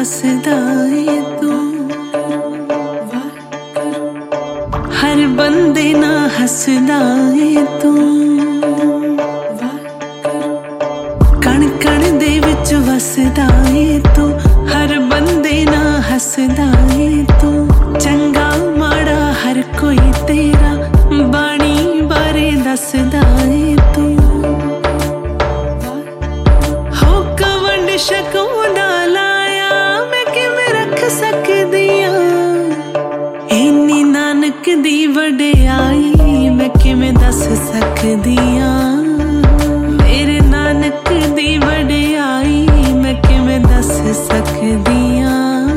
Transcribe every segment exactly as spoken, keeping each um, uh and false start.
वसदा है तू, हर बंदे ना हसदा है तू, कण कण दे विच वसदा है तू, हर बंदे ना हसदा है तू। चंगा माड़ा हर कोई तेरा बाणी बारे दसदा है तू, हो कवंड शकौंदा लाया मैं किवें रख सकदियां, इन्नी नानक दी वडियाई मैं किवें दस सकदियां, मेरे नानक दी वडियाई मैं किवें दस सकदियां।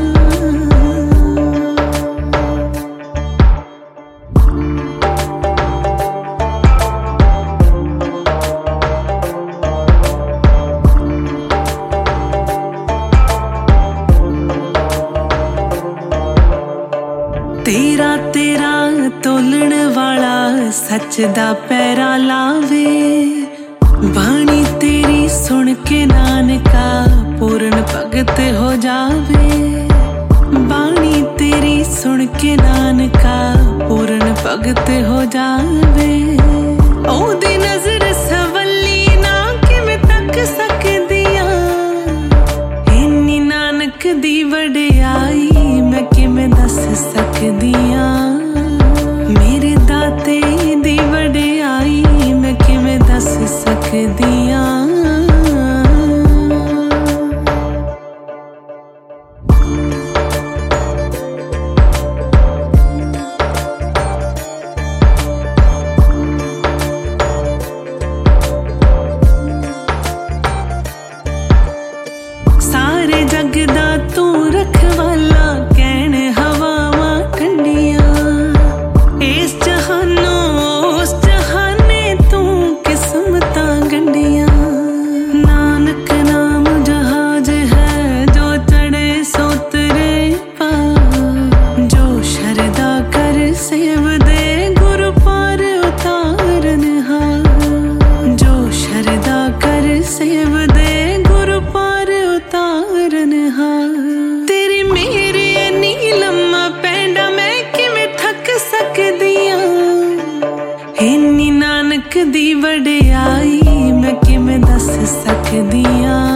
तेरा तेरा तोलण वाला सच दा पैरा लावे, बाणी तेरी सुन के नानका पूर्ण भगत हो जावे, बाणी तेरी सुन के नानका पूर्ण भगत हो जावे। ओदी नजर सवली ना किवें तक सकदियां, इन्नी नानक दी वडियाई मैं किवें दस सकदियां, मेरे दाते दी वडियाई मैं किवें दस सकदियां। सारे जग दा तू रखवाला कहण हवावां ठंडियां, इस जहानों उस जहाने तू किस्मतां गंढियां। नानक नाम जहाज है जो चढ़े सो तरे पा, जो शरदा कर सेव दे गुरु पार उतारन हा, जो शरदा कर सेव दे गुरु पार उतारन हा। तेरी मेरी नीलम्मा पैंडा मैं किवें थक सकदियां, इन्नी नानक दी वडियाई मैं किवें दस सकदियां।